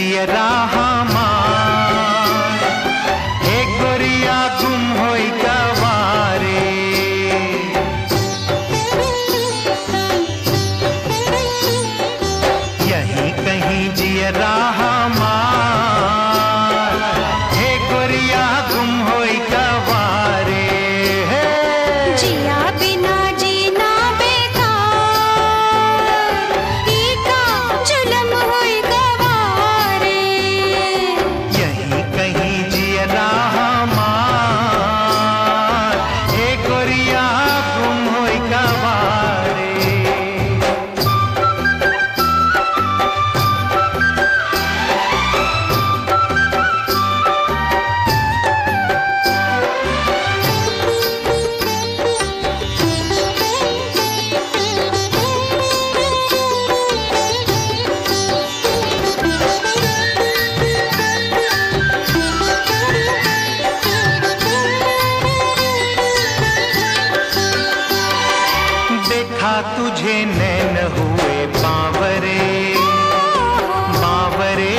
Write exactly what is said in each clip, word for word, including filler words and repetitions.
जियरा हमार हे गोरिया गुम होई गवारे। यहीं कहीं जियरा हमार हे गोरिया गुम होई गवारे। जिया बिना जीना बेकार, ईका जुलम होई गवारे। यहीं कहीं जियरा हमार हे गोरिया गुम होई गवारे। देखा तुझे नैन हुए बावरे बावरे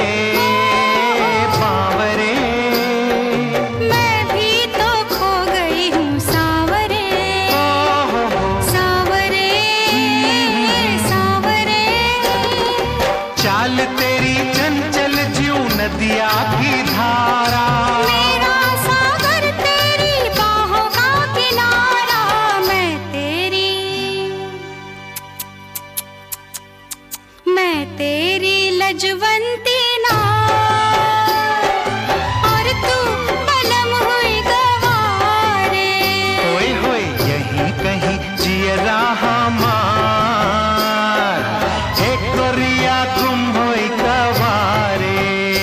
बावरे। मैं भी तो खो गई हूँ सावरे सावरे सावरे। चाल तेरी चंचल ज्यों नदिया की धारा, मेरा सागर तेरी बाहों का किनारा। मैं तेरी मैं तेरी लजवंती नार, और तू बलम हुई गवारे। होए होए यहीं कहीं जियरा हमार हे गोरिया गुम होई गवारे।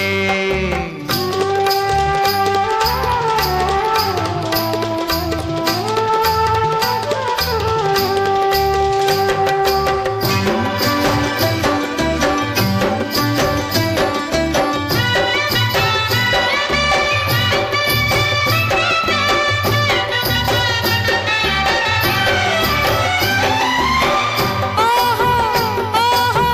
ओहो ओहो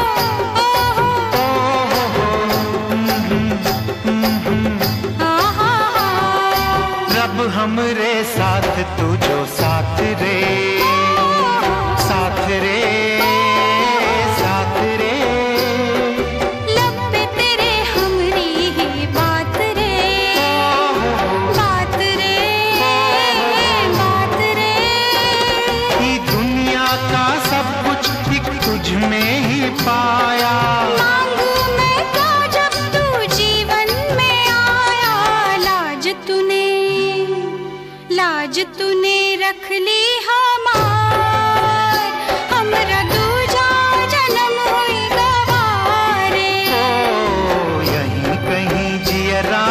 ओहो आहा। रब हमरे साथ तू जो साथ रे साथ रे साथ रे। लब पे तेरे हमरी ही बात रे बात रे बात रे। ई दुनिया का सब कुछ एक तुझ में ही पाया। मांगू मैं क्या जब तू जीवन में आया। लाज तूने लाज तूने रख ली हमार, हमरा दूजा जन्म हुई गवारे। ओ यहीं कहीं जियरा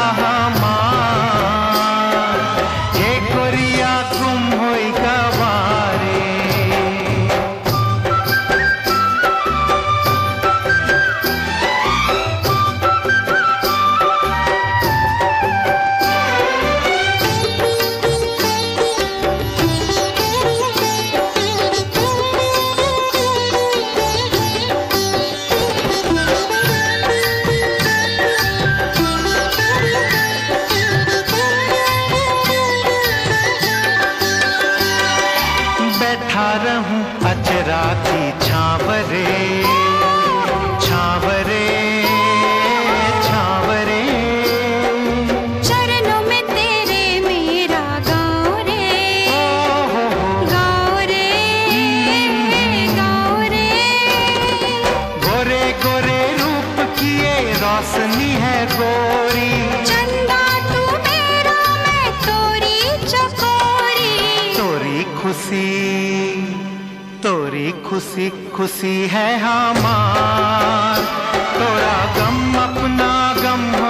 हमार हे गोरिया गुम होई गवारे। बैठा रहूं अचरा की छावरे छावरे छावरे। चरणों में तेरे मेरा गाँव रे गाँव रे गाँव रे। गोरे गोरे रूप की ये रोशनी है गोरी, चंदा तू मेरा मैं तोरी चकोरी। तोरी खुशी तोरी खुशी खुशी है हमार, तोरा गम अपना गम